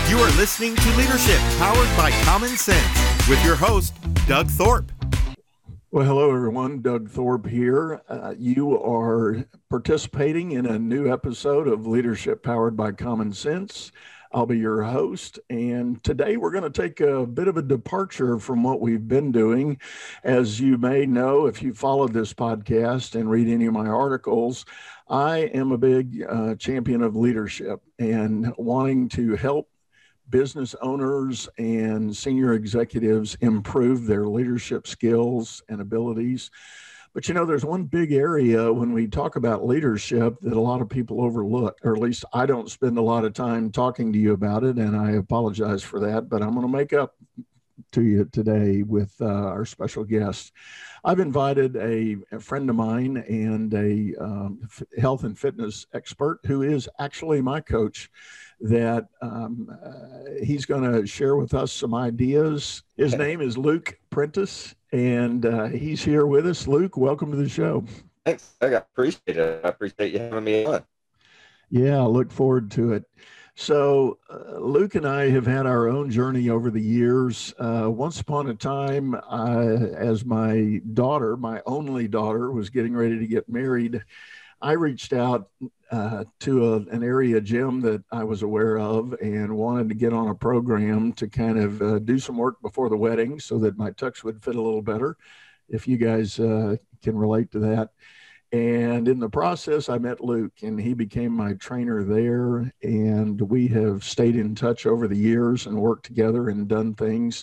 You are listening to Leadership Powered by Common Sense with your host, Doug Thorpe. Well, hello, everyone. Doug Thorpe here. You are participating in a new episode of Leadership Powered by Common Sense. I'll be your host, and today we're going to take a bit of a departure from what we've been doing. As you may know, if you followed this podcast and read any of my articles, I am a big champion of leadership and wanting to help business owners and senior executives improve their leadership skills and abilities. But you know, there's one big area when we talk about leadership that a lot of people overlook, or at least I don't spend a lot of time talking to you about it, and I apologize for that, but I'm going to make up to you today with our special guest. I've invited a friend of mine and a health and fitness expert who is actually my coach that he's going to share with us some ideas. His name is Luke Prentice, and he's here with us. Luke, welcome to the show. Thanks. I appreciate it. I appreciate you having me on. Yeah, I look forward to it. So Luke and I have had our own journey over the years. Once upon a time, as my daughter, my only daughter, was getting ready to get married, I reached out to an area gym that I was aware of and wanted to get on a program to kind of do some work before the wedding so that my tux would fit a little better, if you guys can relate to that. And in the process, I met Luke, and he became my trainer there. And we have stayed in touch over the years and worked together and done things.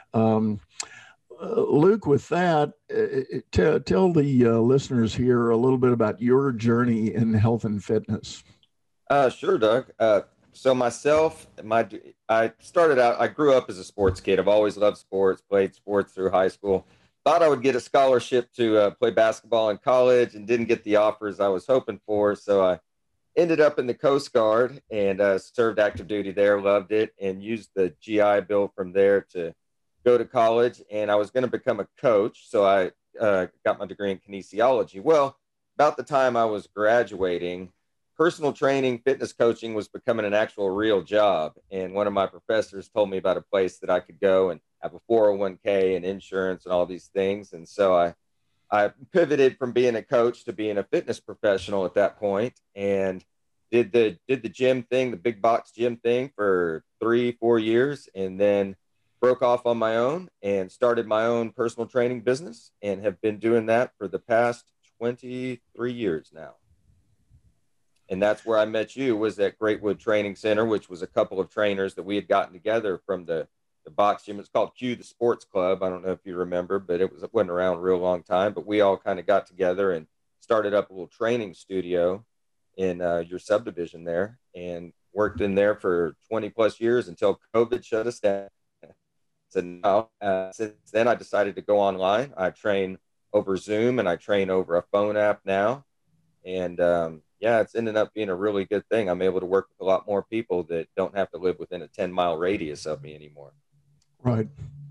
Luke, with that, tell the listeners here a little bit about your journey in health and fitness. Sure, Doug. So myself, I started out, I grew up as a sports kid. I've always loved sports, played sports through high school. Thought I would get a scholarship to play basketball in college and didn't get the offers I was hoping for. So I ended up in the Coast Guard and served active duty there, loved it, and used the GI Bill from there to go to college. And I was going to become a coach. So I got my degree in kinesiology. Well, about the time I was graduating, personal training, fitness coaching was becoming an actual real job. And one of my professors told me about a place that I could go and have a 401k and insurance and all these things. And so I pivoted from being a coach to being a fitness professional at that point, and did the gym thing, the big box gym thing for 3-4 years, and then broke off on my own and started my own personal training business, and have been doing that for the past 23 years now. And that's where I met you, was at Greatwood Training Center, which was a couple of trainers that we had gotten together from the box gym. It's called Q the Sports Club. I don't know if you remember, but it wasn't around a real long time. But we all kind of got together and started up a little training studio in your subdivision there, and worked in there for 20 plus years until COVID shut us down. So now, since then, I decided to go online. I train over Zoom and I train over a phone app now. And yeah, it's ended up being a really good thing. I'm able to work with a lot more people that don't have to live within a 10-mile radius of me anymore. Right.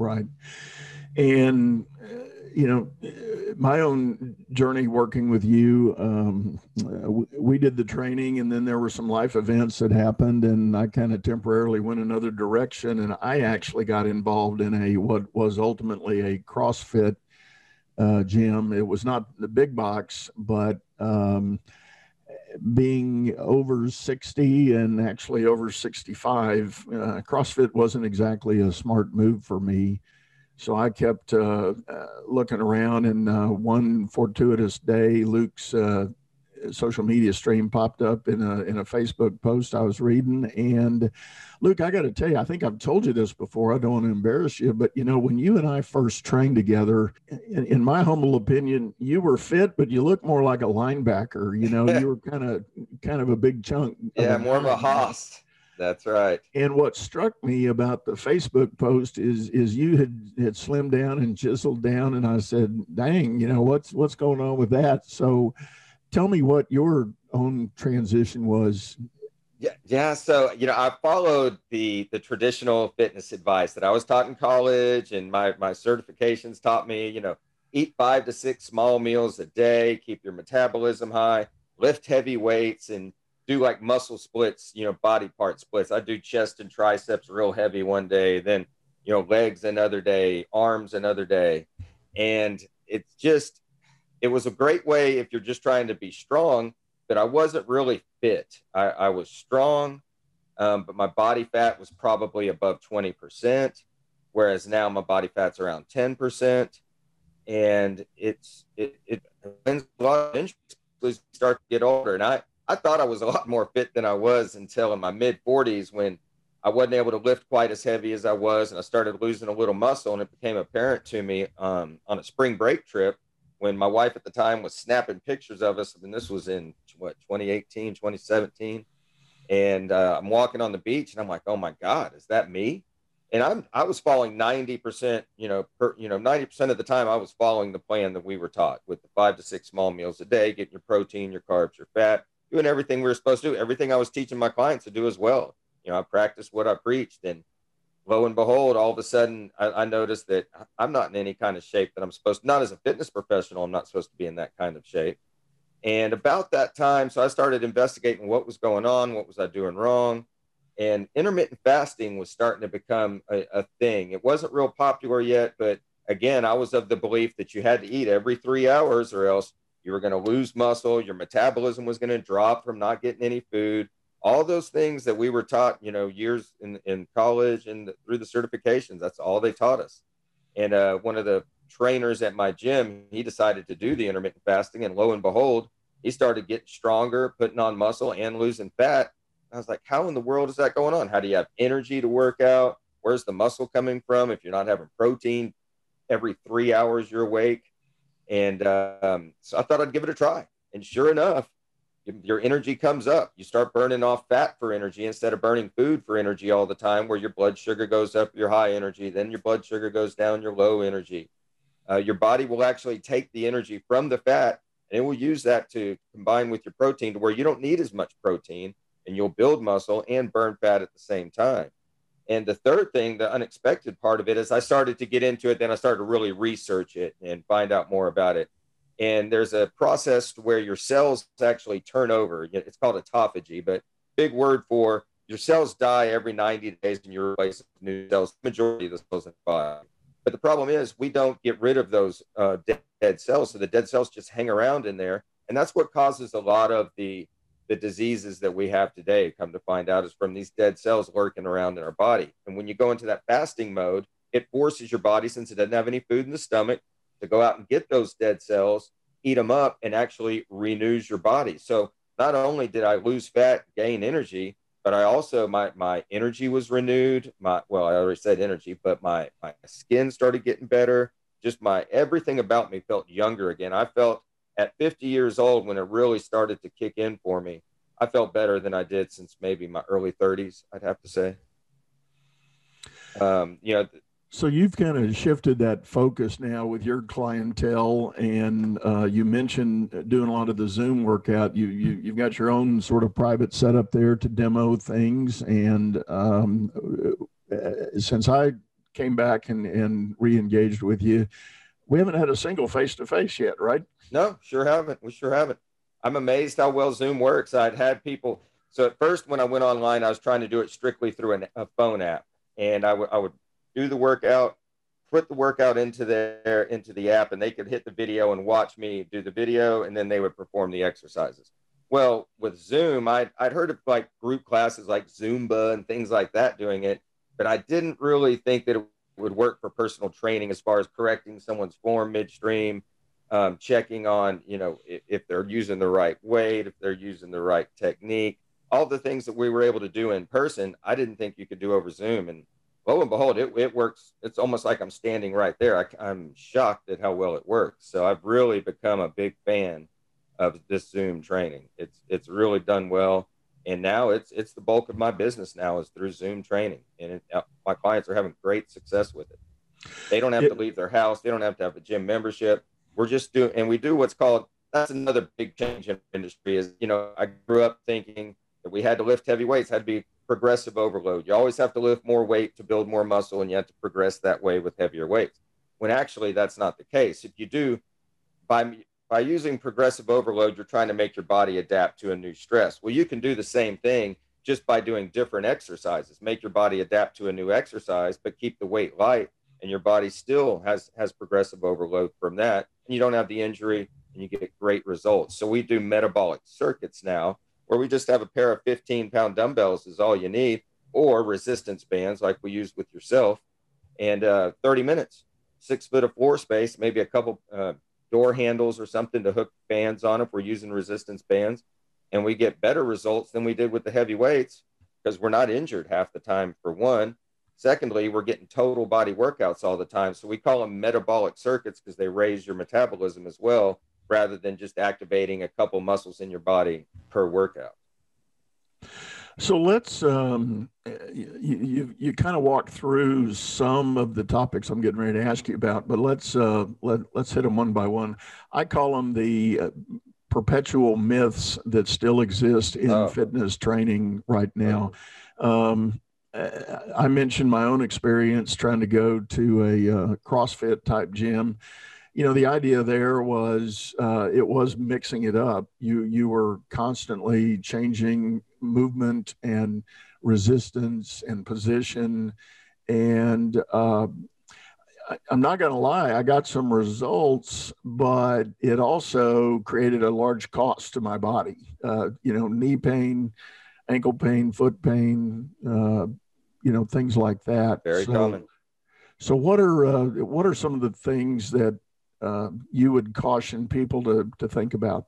And, you know, my own journey working with you, we did the training, and then there were some life events that happened, and I kind of temporarily went another direction. And I actually got involved in what was ultimately a CrossFit gym. It was not the big box, but being over 60 and actually over 65, CrossFit wasn't exactly a smart move for me. So I kept looking around, and one fortuitous day, Luke's social media stream popped up in a Facebook post I was reading. And Luke, I got to tell you, I think I've told you this before. I don't want to embarrass you, but you know, when you and I first trained together, in my humble opinion, you were fit, but you looked more like a linebacker. You know, you were kind of a big chunk. Yeah, more of a hoss. That's right. And what struck me about the Facebook post is you had slimmed down and chiseled down, and I said, "Dang, you know what's going on with that?" So, tell me what your own transition was. Yeah. So, you know, I followed the traditional fitness advice that I was taught in college, and my certifications taught me, you know, eat 5 to 6 small meals a day, keep your metabolism high, lift heavy weights, and do like muscle splits, body part splits. I do chest and triceps real heavy one day, then, legs another day, arms another day. And it was a great way if you're just trying to be strong, but I wasn't really fit. I was strong, but my body fat was probably above 20%, whereas now my body fat's around 10%. And it wins a lot of interest as you start to get older. And I thought I was a lot more fit than I was until in my mid 40s, when I wasn't able to lift quite as heavy as I was, and I started losing a little muscle. And it became apparent to me on a spring break trip when my wife at the time was snapping pictures of us. And this was in 2018, 2017. And I'm walking on the beach and I'm like, oh my God, is that me? And I was following 90%, 90% of the time I was following the plan that we were taught, with the 5 to 6 small meals a day, getting your protein, your carbs, your fat, doing everything we were supposed to do, everything I was teaching my clients to do as well. I practiced what I preached, and lo and behold, all of a sudden I noticed that I'm not in any kind of shape that I'm supposed to, not as a fitness professional, I'm not supposed to be in that kind of shape. And about that time, so I started investigating what was going on, what was I doing wrong? And intermittent fasting was starting to become a thing. It wasn't real popular yet, but again, I was of the belief that you had to eat every 3 hours or else you were going to lose muscle. Your metabolism was going to drop from not getting any food. All those things that we were taught, years in college and through the certifications, that's all they taught us. And one of the trainers at my gym, he decided to do the intermittent fasting, and lo and behold, he started getting stronger, putting on muscle and losing fat. I was like, how in the world is that going on? How do you have energy to work out? Where's the muscle coming from if you're not having protein every 3 hours you're awake? And so I thought I'd give it a try. And sure enough, your energy comes up. You start burning off fat for energy instead of burning food for energy all the time, where your blood sugar goes up, your high energy, then your blood sugar goes down, your low energy. Your body will actually take the energy from the fat, and it will use that to combine with your protein to where you don't need as much protein, and you'll build muscle and burn fat at the same time. And the third thing, the unexpected part of it, is I started to get into it. Then I started to really research it and find out more about it. And there's a process where your cells actually turn over. It's called autophagy, but big word for your cells die every 90 days and you replace with new cells, the majority of the cells in the body. But the problem is we don't get rid of those dead cells. So the dead cells just hang around in there. And that's what causes a lot of the diseases that we have today, come to find out, is from these dead cells lurking around in our body. And when you go into that fasting mode, it forces your body, since it doesn't have any food in the stomach, to go out and get those dead cells, eat them up, and actually renews your body. So not only did I lose fat, gain energy, but I also, my energy was renewed. I already said energy, but my skin started getting better. Just everything about me felt younger again. I felt at 50 years old, when it really started to kick in for me, I felt better than I did since maybe my early 30s, I'd have to say. So you've kind of shifted that focus now with your clientele, and you mentioned doing a lot of the Zoom workout. You've got your own sort of private setup there to demo things. And since I came back and re-engaged with you, we haven't had a single face-to-face yet, right? No, sure haven't. We sure haven't. I'm amazed how well Zoom works. I'd had people. So at first, when I went online, I was trying to do it strictly through a phone app, and I would do the workout, put the workout into the app, and they could hit the video and watch me do the video, and then they would perform the exercises. Well, with Zoom, I'd heard of like group classes like Zumba and things like that doing it, but I didn't really think that it would work for personal training as far as correcting someone's form midstream, checking on, if they're using the right weight, if they're using the right technique, all the things that we were able to do in person, I didn't think you could do over Zoom. And lo and behold, it works. It's almost like I'm standing right there. I'm shocked at how well it works. So I've really become a big fan of this Zoom training. It's really done well. And now it's the bulk of my business now is through Zoom training. And my clients are having great success with it. They don't have to leave their house. They don't have to have a gym membership. We're just we do what's called, that's another big change in the industry is, I grew up thinking that we had to lift heavy weights, had to be progressive overload. You always have to lift more weight to build more muscle, and you have to progress that way with heavier weights. When actually that's not the case. If you do, by by using progressive overload, you're trying to make your body adapt to a new stress. Well, you can do the same thing just by doing different exercises. Make your body adapt to a new exercise, but keep the weight light, and your body still has progressive overload from that, and you don't have the injury, and you get great results. So we do metabolic circuits now, where we just have a pair of 15-pound dumbbells is all you need, or resistance bands like we used with yourself, and 30 minutes, 6 foot of floor space, maybe a couple door handles or something to hook bands on if we're using resistance bands. And we get better results than we did with the heavy weights because we're not injured half the time, for one. Secondly, we're getting total body workouts all the time. So we call them metabolic circuits because they raise your metabolism as well, rather than just activating a couple muscles in your body per workout. So let's, you kind of walked through some of the topics I'm getting ready to ask you about, but let's hit them one by one. I call them the perpetual myths that still exist in fitness training right now. I mentioned my own experience trying to go to a CrossFit type gym. You know, the idea there was it was mixing it up. You were constantly changing movement and resistance and position. And I'm not going to lie, I got some results, but it also created a large cost to my body. Knee pain, ankle pain, foot pain, things like that. Very common. So what are some of the things that you would caution people to think about?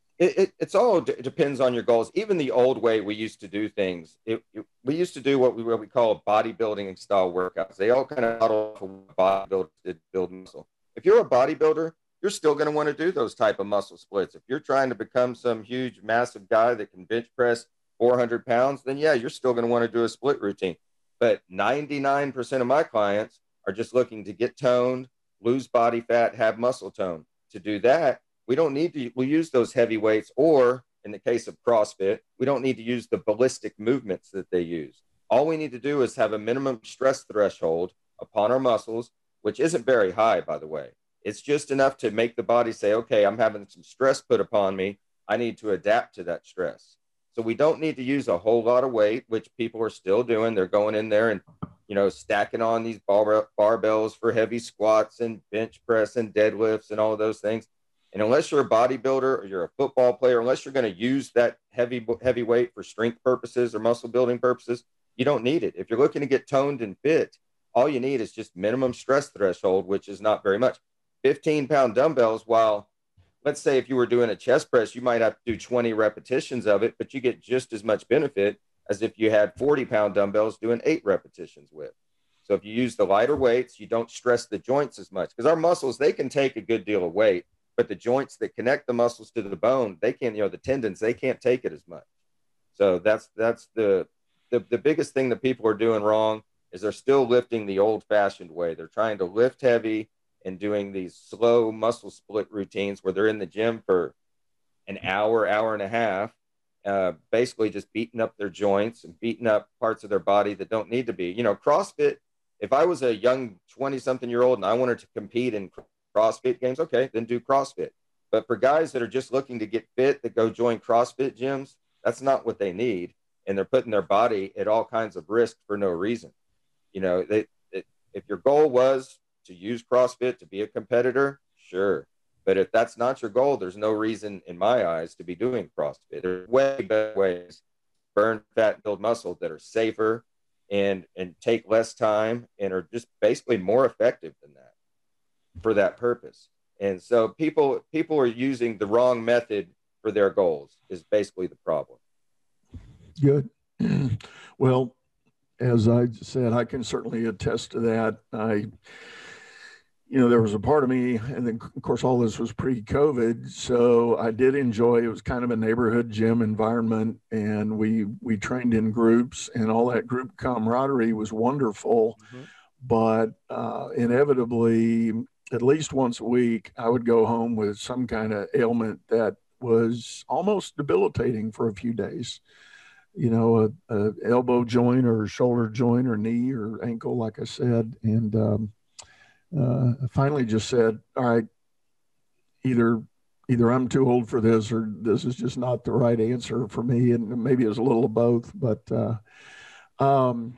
It's all depends on your goals. Even the old way we used to do things, we used to do what we call bodybuilding style workouts. They all kind of model for bodybuilders did build muscle. If you're a bodybuilder, you're still going to want to do those type of muscle splits. If you're trying to become some huge, massive guy that can bench press 400 pounds, then yeah, you're still going to want to do a split routine. But 99% of my clients are just looking to get toned, lose body fat, have muscle tone. To do that, we don't need to, we use those heavy weights, or in the case of CrossFit, we don't need to use the ballistic movements that they use. All we need to do is have a minimum stress threshold upon our muscles, which isn't very high, by the way. It's just enough to make the body say, okay, I'm having some stress put upon me. I need to adapt to that stress. So we don't need to use a whole lot of weight, which people are still doing. They're going in there and, stacking on these barbells for heavy squats and bench press and deadlifts and all of those things. And unless you're a bodybuilder or you're a football player, unless you're going to use that heavy weight for strength purposes or muscle building purposes, you don't need it. If you're looking to get toned and fit, all you need is just minimum stress threshold, which is not very much. 15-pound dumbbells, while let's say if you were doing a chest press, you might have to do 20 repetitions of it, but you get just as much benefit as if you had 40-pound dumbbells doing 8 repetitions with. So if you use the lighter weights, you don't stress the joints as much, because our muscles, they can take a good deal of weight, but the joints that connect the muscles to the bone, they can't, the tendons, they can't take it as much. So that's the biggest thing that people are doing wrong is they're still lifting the old fashioned way. They're trying to lift heavy and doing these slow muscle split routines where they're in the gym for an hour, hour and a half, basically just beating up their joints and beating up parts of their body that don't need to be. CrossFit, if I was a young 20-something-year-old and I wanted to compete in CrossFit games, okay, then do CrossFit. But for guys that are just looking to get fit, that go join CrossFit gyms, that's not what they need. And they're putting their body at all kinds of risk for no reason. If your goal was to use CrossFit to be a competitor, sure. But if that's not your goal, there's no reason in my eyes to be doing CrossFit. There's way better ways to burn fat and build muscle that are safer and take less time and are just basically more effective than that for that purpose. And so people are using the wrong method for their goals is basically the problem. Good. Well, as I said, I can certainly attest to that. There was a part of me, and then of course all this was pre-COVID, so I did enjoy, it was kind of a neighborhood gym environment, and we trained in groups, and all that group camaraderie was wonderful. Mm-hmm. But inevitably, at least once a week, I would go home with some kind of ailment that was almost debilitating for a few days. A elbow joint or shoulder joint or knee or ankle, like I said. And I finally just said, all right, either either I'm too old for this or this is just not the right answer for me. And maybe it's a little of both, but, um,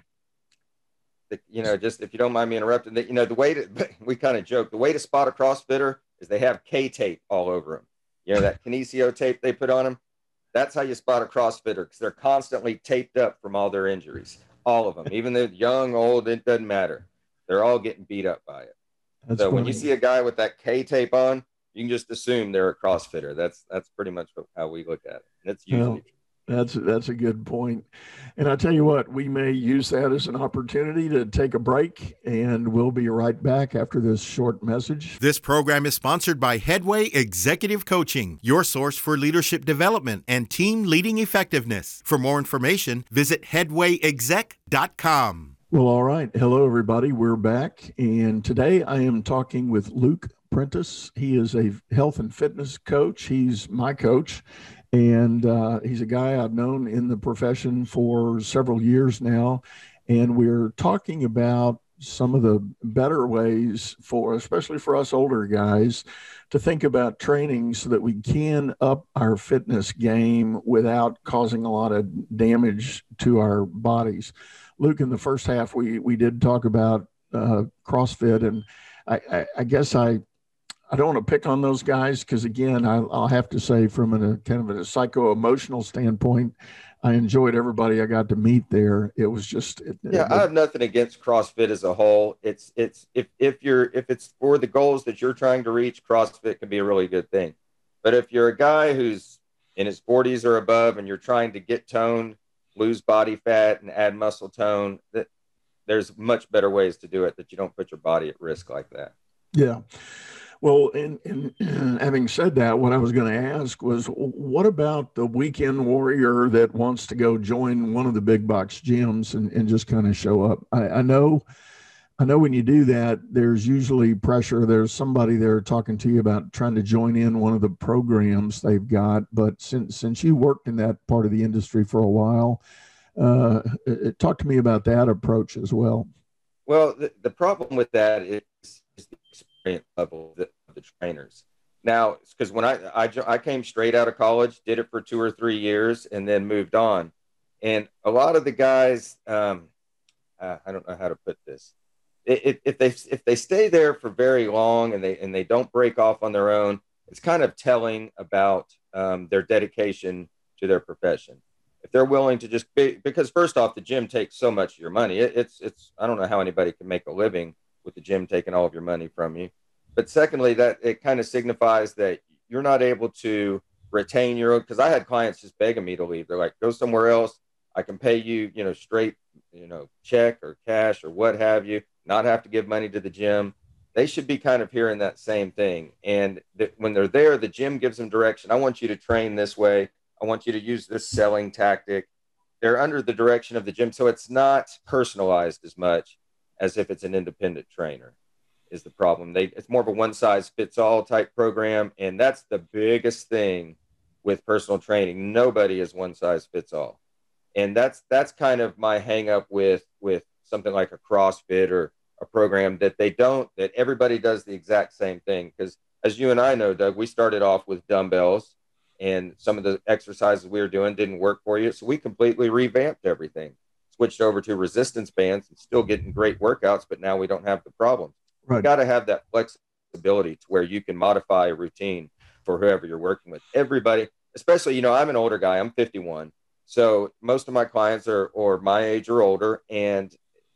Just if you don't mind me interrupting, the way to, we kind of joke, the way to spot a CrossFitter is they have K tape all over them. That kinesio tape they put on them. That's how you spot a CrossFitter, because they're constantly taped up from all their injuries. All of them, even the young, old, it doesn't matter. They're all getting beat up by it. That's so funny. When you see a guy with that K tape on, you can just assume they're a CrossFitter. That's pretty much how we look at it. And it's usually That's a good point. And I tell you what, we may use that as an opportunity to take a break, and we'll be right back after this short message. This program is sponsored by Headway Executive Coaching, your source for leadership development and team leading effectiveness. For more information, visit headwayexec.com. Well, all right. Hello, everybody. We're back. And today I am talking with Luke Prentice. He is a health and fitness coach. He's my coach. And he's a guy I've known in the profession for several years now. And we're talking about some of the better ways especially for us older guys, to think about training so that we can up our fitness game without causing a lot of damage to our bodies. Luke, in the first half, we did talk about CrossFit, and I guess I don't want to pick on those guys because, again, I'll have to say from a kind of a psycho-emotional standpoint, I enjoyed everybody I got to meet there. It was just I have nothing against CrossFit as a whole. It's if it's for the goals that you're trying to reach, CrossFit can be a really good thing. But if you're a guy who's in his 40s or above and you're trying to get toned, lose body fat, and add muscle tone, that there's much better ways to do it that you don't put your body at risk like that. Yeah. Well, and having said that, what I was going to ask was, what about the weekend warrior that wants to go join one of the big box gyms and just kind of show up? I know when you do that, there's usually pressure. There's somebody there talking to you about trying to join in one of the programs they've got. But since you worked in that part of the industry for a while, talk to me about that approach as well. Well, the problem with that is the experience level of the trainers. Now, because when I came straight out of college, did it for 2 or 3 years, and then moved on. And a lot of the guys, I don't know how to put this. If they stay there for very long and they don't break off on their own, it's kind of telling about their dedication to their profession. If they're willing to just because first off, the gym takes so much of your money. It's I don't know how anybody can make a living with the gym taking all of your money from you. But secondly, that it kind of signifies that you're not able to retain your own, because I had clients just begging me to leave. They're like, go somewhere else. I can pay you, straight, check or cash or what have you, not have to give money to the gym. They should be kind of hearing that same thing. And when they're there, the gym gives them direction. I want you to train this way. I want you to use this selling tactic. They're under the direction of the gym. So it's not personalized as much as if it's an independent trainer is the problem. It's more of a one size fits all type program. And that's the biggest thing with personal training. Nobody is one size fits all. And that's kind of my hang up with something like a CrossFit or a program that everybody does the exact same thing. Because as you and I know, Doug, we started off with dumbbells and some of the exercises we were doing didn't work for you. So we completely revamped everything, switched over to resistance bands and still getting great workouts, but now we don't have the problem. Right. You got to have that flexibility to where you can modify a routine for whoever you're working with. Everybody, especially, I'm an older guy, I'm 51. So most of my clients are my age or older. And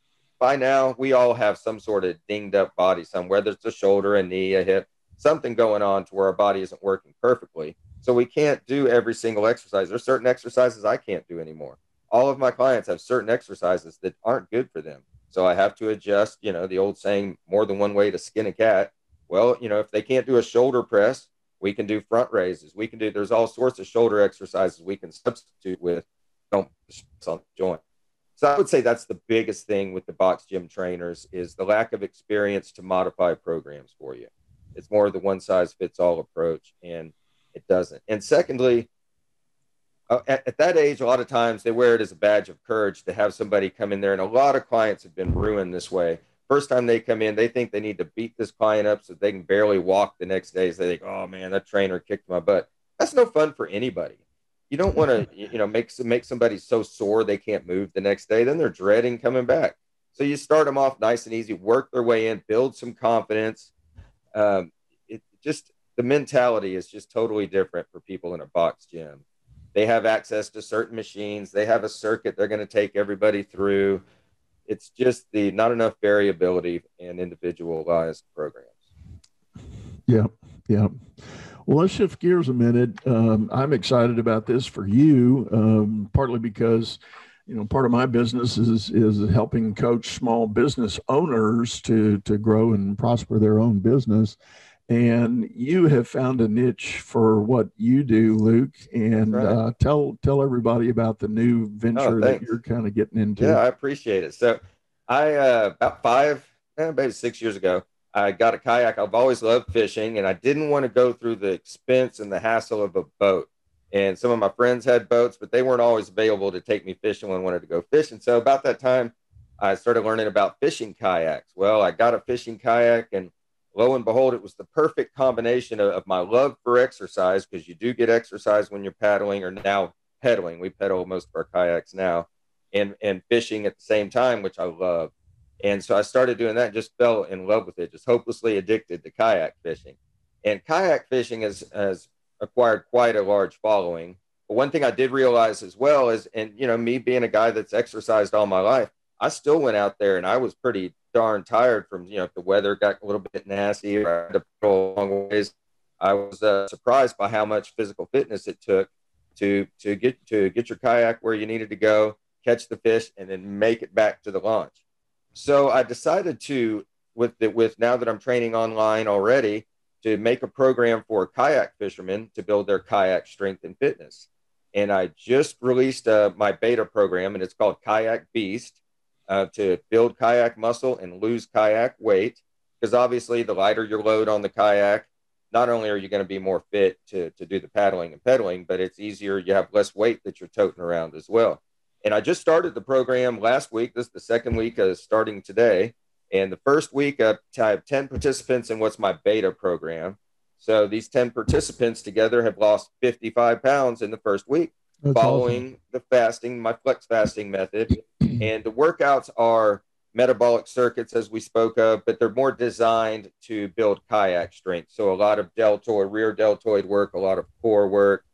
by now we all have some sort of dinged up body, whether it's a shoulder, a knee, a hip, something going on to where our body isn't working perfectly. So we can't do every single exercise. There's certain exercises I can't do anymore. All of my clients have certain exercises that aren't good for them. So I have to adjust, the old saying, more than one way to skin a cat. Well, if they can't do a shoulder press, we can do front raises. There's all sorts of shoulder exercises we can substitute with, don't stress on the joint. So I would say that's the biggest thing with the box gym trainers is the lack of experience to modify programs for you. It's more of the one size fits all approach, and it doesn't. And secondly, at that age, a lot of times they wear it as a badge of courage to have somebody come in there. And a lot of clients have been ruined this way First time they come in, they think they need to beat this client up so they can barely walk the next day. So they think, oh man, that trainer kicked my butt. That's no fun for anybody. You don't want to, make somebody so sore they can't move the next day. Then they're dreading coming back. So you start them off nice and easy, work their way in, build some confidence. The mentality is just totally different for people in a box gym. They have access to certain machines. They have a circuit they're going to take everybody through. It's just not enough variability in individualized programs. Yeah. Yeah. Well, let's shift gears a minute. I'm excited about this for you, partly because, part of my business is helping coach small business owners to grow and prosper their own business. And you have found a niche for what you do, Luke. And right. Tell everybody about the new venture that you're kind of getting into. Yeah, I appreciate it. So I, about maybe 6 years ago, I got a kayak. I've always loved fishing, and I didn't want to go through the expense and the hassle of a boat. And some of my friends had boats, but they weren't always available to take me fishing when I wanted to go fishing. So about that time, I started learning about fishing kayaks. Well, I got a fishing kayak, and lo and behold, it was the perfect combination of my love for exercise, because you do get exercise when you're paddling, or now pedaling. We pedal most of our kayaks now, and fishing at the same time, which I love. And so I started doing that and just fell in love with it, just hopelessly addicted to kayak fishing. And kayak fishing has acquired quite a large following. But one thing I did realize as well is, and me being a guy that's exercised all my life, I still went out there and I was pretty darn tired from, if the weather got a little bit nasty or I had to paddle a long ways. I was surprised by how much physical fitness it took to get your kayak where you needed to go, catch the fish, and then make it back to the launch. So I decided to, with now that I'm training online already, to make a program for kayak fishermen to build their kayak strength and fitness. And I just released my beta program, and it's called Kayak Beast, to build kayak muscle and lose kayak weight. Because obviously the lighter your load on the kayak, not only are you going to be more fit to do the paddling and pedaling, but it's easier. You have less weight that you're toting around as well. And I just started the program last week. This is the second week starting today. And the first week, I have 10 participants in what's my beta program. So these 10 participants together have lost 55 pounds in the first week. That's following awesome. The fasting, my flex fasting method. And the workouts are metabolic circuits, as we spoke of, but they're more designed to build kayak strength. So a lot of rear deltoid work, a lot of core work,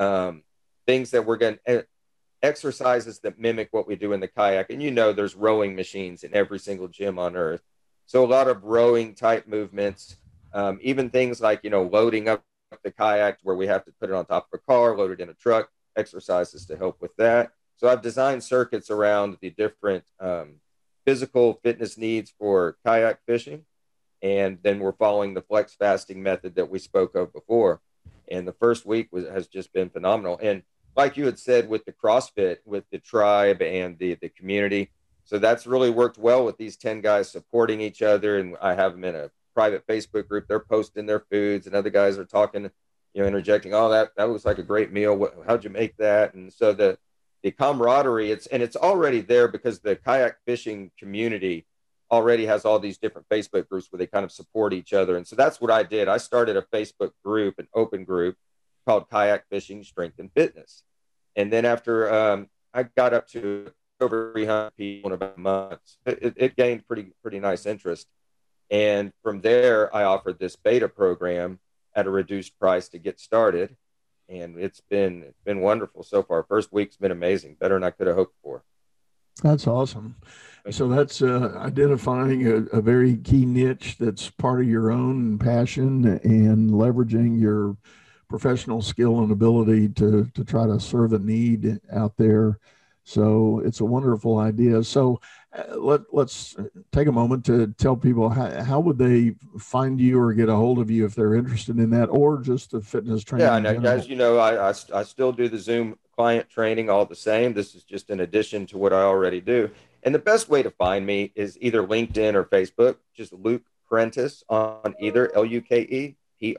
things that we're going to exercises that mimic what we do in the kayak. And there's rowing machines in every single gym on earth. So a lot of rowing type movements, even things like, loading up the kayak where we have to put it on top of a car, load it in a truck, exercises to help with that. So I've designed circuits around the different physical fitness needs for kayak fishing. And then we're following the flex fasting method that we spoke of before. And the first week has just been phenomenal. And like you had said, with the CrossFit, with the tribe and the community. So that's really worked well with these 10 guys supporting each other. And I have them in a private Facebook group. They're posting their foods, and other guys are talking, interjecting, oh, that looks like a great meal. How'd you make that? And so the camaraderie, it's already there, because the kayak fishing community already has all these different Facebook groups where they kind of support each other. And so that's what I did. I started a Facebook group, an open group, called Kayak Fishing Strength and Fitness. And then after I got up to over 300 people in about a month, it gained pretty nice interest. And from there, I offered this beta program at a reduced price to get started. And it's been wonderful so far. First week's been amazing, better than I could have hoped for. That's awesome. So that's identifying a very key niche that's part of your own passion and leveraging your professional skill and ability to try to serve a need out there. So it's a wonderful idea. So let's take a moment to tell people how would they find you or get a hold of you if they're interested in that, or just the fitness training. Yeah, I know, guys, I still do the Zoom client training all the same. This is just an addition to what I already do. And the best way to find me is either LinkedIn or Facebook, just Luke Prentice on either LUKE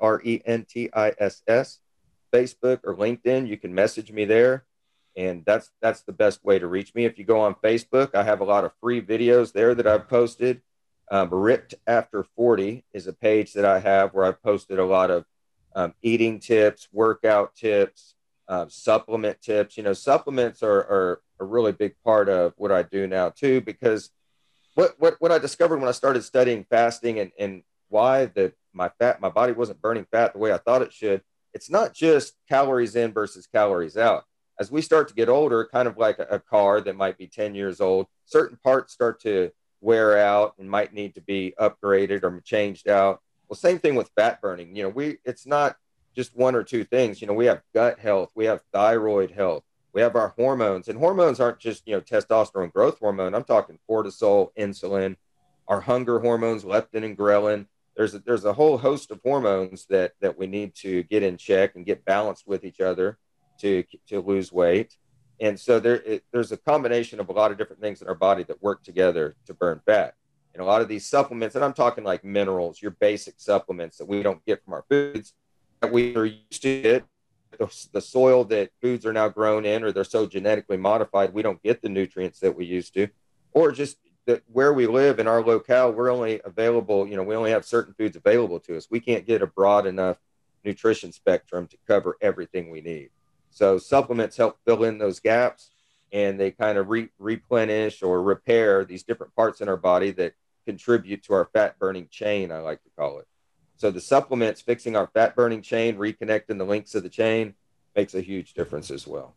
PRENTISS, Facebook or LinkedIn. You can message me there, and that's the best way to reach me. If you go on Facebook, I have a lot of free videos there that I've posted, Ripped After 40 is a page that I have where I've posted a lot of eating tips, workout tips, supplement tips. Supplements are a really big part of what I do now too, because what I discovered when I started studying fasting and why my body wasn't burning fat the way I thought it should. It's not just calories in versus calories out. As we start to get older, kind of like a car that might be 10 years old, certain parts start to wear out and might need to be upgraded or changed out. Well, same thing with fat burning. It's not just one or two things. We have gut health, we have thyroid health, we have our hormones, and hormones aren't just, testosterone growth hormone. I'm talking cortisol, insulin, our hunger hormones, leptin and ghrelin. There's a whole host of hormones that we need to get in check and get balanced with each other to lose weight. And so there's a combination of a lot of different things in our body that work together to burn fat. And a lot of these supplements, and I'm talking like minerals, your basic supplements that we don't get from our foods, that we are used to get, the soil that foods are now grown in, or they're so genetically modified, we don't get the nutrients that we used to, or just that where we live in our locale, we're only available, we only have certain foods available to us. We can't get a broad enough nutrition spectrum to cover everything we need. So supplements help fill in those gaps, and they kind of replenish or repair these different parts in our body that contribute to our fat burning chain, I like to call it. So the supplements fixing our fat burning chain, reconnecting the links of the chain, makes a huge difference as well.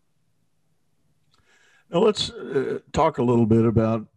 Now let's talk a little bit about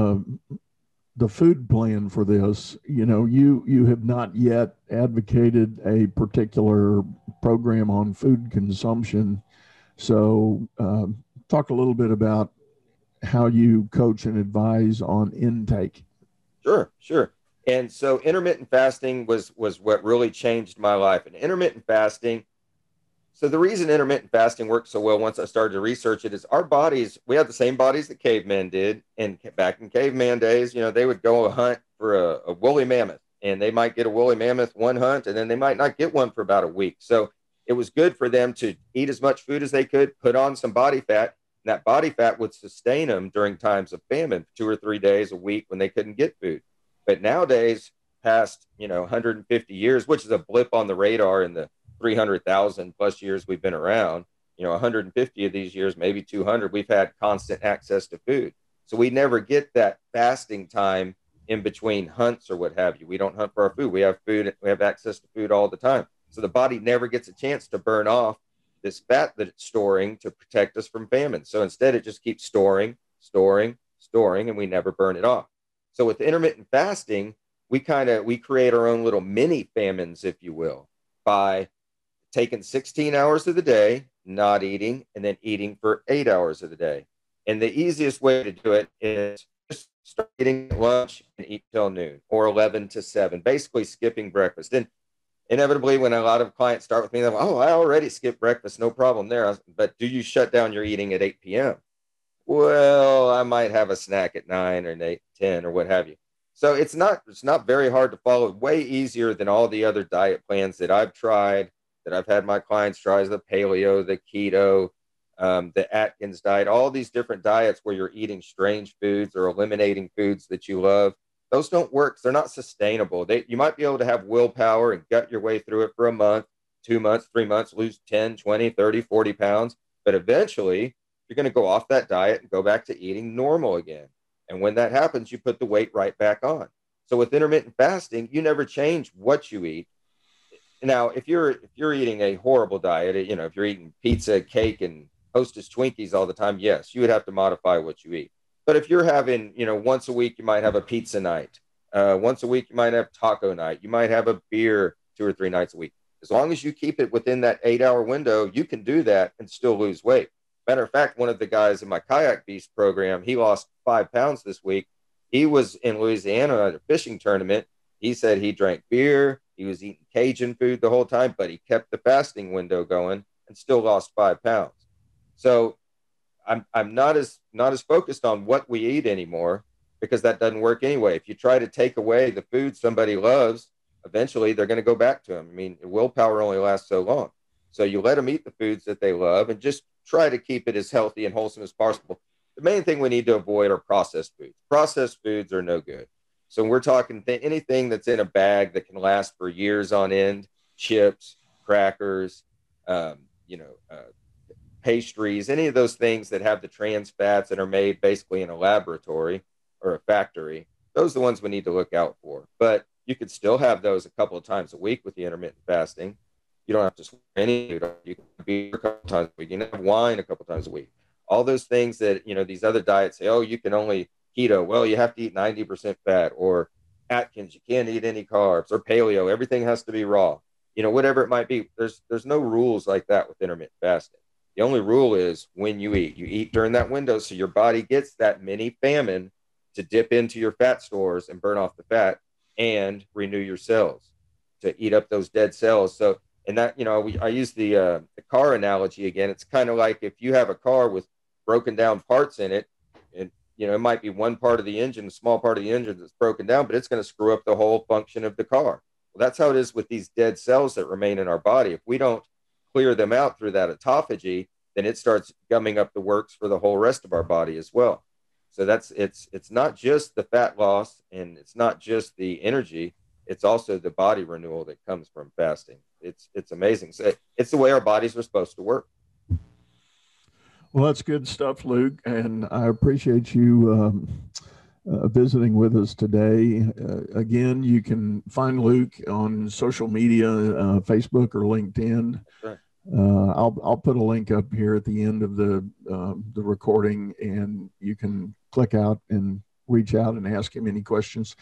the food plan for this. You have not yet advocated a particular program on food consumption. So talk a little bit about how you coach and advise on intake. Sure. And so intermittent fasting was what really changed my life. And intermittent fasting, so the reason intermittent fasting worked so well once I started to research it is our bodies, we have the same bodies that cavemen did. And back in caveman days, they would go hunt for a woolly mammoth, and they might get a woolly mammoth one hunt, and then they might not get one for about a week. So it was good for them to eat as much food as they could, put on some body fat, and that body fat would sustain them during times of famine, 2 or 3 days a week when they couldn't get food. But nowadays, past 150 years, which is a blip on the radar in the 300,000 plus years we've been around, 150 of these years, maybe 200, we've had constant access to food. So we never get that fasting time in between hunts or what have you. We don't hunt for our food. We have food. We have access to food all the time. So the body never gets a chance to burn off this fat that it's storing to protect us from famine. So instead, it just keeps storing, and we never burn it off. So with intermittent fasting, we create our own little mini famines, if you will, by taking 16 hours of the day, not eating, and then eating for 8 hours of the day. And the easiest way to do it is just start eating at lunch and eat till noon, or 11 to 7, basically skipping breakfast. And inevitably, when a lot of clients start with me, they're like, oh, I already skipped breakfast, no problem there. But do you shut down your eating at 8 p.m.? Well, I might have a snack at 9 or 8, 10 or what have you. So it's not very hard to follow. Way easier than all the other diet plans that I've tried, that I've had my clients try, the paleo, the keto, the Atkins diet, all these different diets where you're eating strange foods or eliminating foods that you love. Those don't work. They're not sustainable. You might be able to have willpower and gut your way through it for a month, 2 months, 3 months, lose 10, 20, 30, 40 pounds. But eventually, you're going to go off that diet and go back to eating normal again. And when that happens, you put the weight right back on. So with intermittent fasting, you never change what you eat. Now, if you're eating a horrible diet, if you're eating pizza, cake, and Hostess Twinkies all the time, yes, you would have to modify what you eat. But if you're having, once a week, you might have a pizza night. Once a week, you might have taco night. You might have a beer 2 or 3 nights a week. As long as you keep it within that 8-hour window, you can do that and still lose weight. Matter of fact, one of the guys in my Kayak Beast program, he lost 5 pounds this week. He was in Louisiana at a fishing tournament. He said he drank beer. He was eating Cajun food the whole time, but he kept the fasting window going and still lost 5 pounds. So I'm not as focused on what we eat anymore, because that doesn't work anyway. If you try to take away the food somebody loves, eventually they're going to go back to them. I mean, willpower only lasts so long. So you let them eat the foods that they love and just try to keep it as healthy and wholesome as possible. The main thing we need to avoid are processed foods. Processed foods are no good. So we're talking anything that's in a bag that can last for years on end, chips, crackers, pastries, any of those things that have the trans fats that are made basically in a laboratory or a factory, those are the ones we need to look out for. But you could still have those a couple of times a week with the intermittent fasting. You don't have to swear any. You can be a couple of times a week. You can have wine a couple of times a week. All those things that, these other diets say, oh, you can only keto. Well, you have to eat 90% fat, or Atkins, you can't eat any carbs, or paleo, everything has to be raw. Whatever it might be. There's no rules like that with intermittent fasting. The only rule is when you eat during that window, so your body gets that mini famine to dip into your fat stores and burn off the fat and renew your cells, to eat up those dead cells. So, and that, I use the car analogy again. It's kind of like if you have a car with broken down parts in it, and, it might be one part of the engine, a small part of the engine that's broken down, but it's going to screw up the whole function of the car. Well, that's how it is with these dead cells that remain in our body. If we don't clear them out through that autophagy, then it starts gumming up the works for the whole rest of our body as well. So it's not just the fat loss, and it's not just the energy, it's also the body renewal that comes from fasting. It's amazing. So it's the way our bodies are supposed to work. Well, that's good stuff, Luke, and I appreciate you visiting with us today. Again, you can find Luke on social media, Facebook or LinkedIn. Right. I'll put a link up here at the end of the recording, and you can click out and reach out and ask him any questions.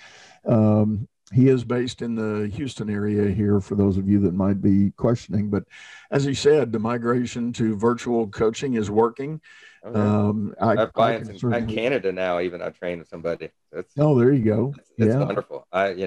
He is based in the Houston area here, for those of you that might be questioning. But as he said, the migration to virtual coaching is working. Okay. I have clients in Canada now. Even I trained somebody. There you go. It's wonderful.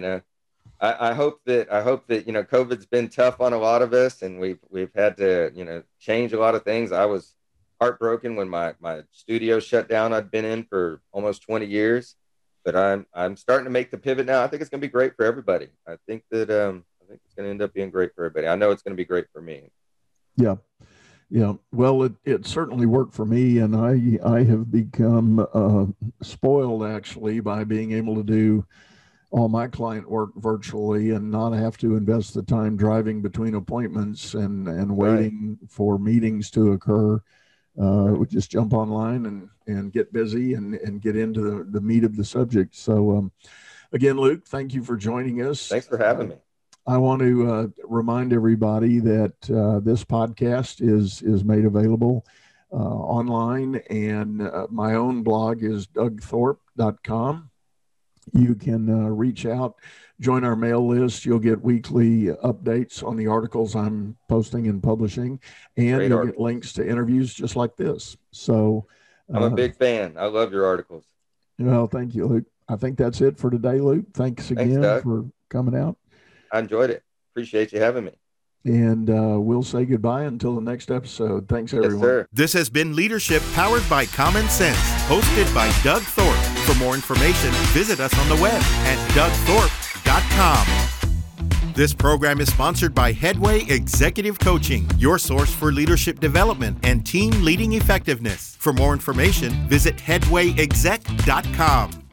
I hope that COVID's been tough on a lot of us, and we've had to change a lot of things. I was heartbroken when my studio shut down. I'd been in for almost 20 years, but I'm starting to make the pivot now. I think it's going to be great for everybody. I think it's going to end up being great for everybody. I know it's going to be great for me. Yeah. Well, it certainly worked for me, and I have become spoiled actually by being able to do all my client work virtually and not have to invest the time driving between appointments and waiting for meetings to occur. We just jump online and get busy and get into the meat of the subject. So again, Luke, thank you for joining us. Thanks for having me. I want to remind everybody that this podcast is made available online, and my own blog is dougthorpe.com. You can reach out, join our mail list. You'll get weekly updates on the articles I'm posting and publishing, and you'll get links to interviews just like this. So I'm a big fan. I love your articles. Well, thank you, Luke. I think that's it for today, Luke. Thanks again for coming out. I enjoyed it. Appreciate you having me. And we'll say goodbye until the next episode. Thanks, everyone. Yes, sir. This has been Leadership Powered by Common Sense, hosted by Doug Thorpe. For more information, visit us on the web at dougthorpe.com. This program is sponsored by Headway Executive Coaching, your source for leadership development and team leading effectiveness. For more information, visit headwayexec.com.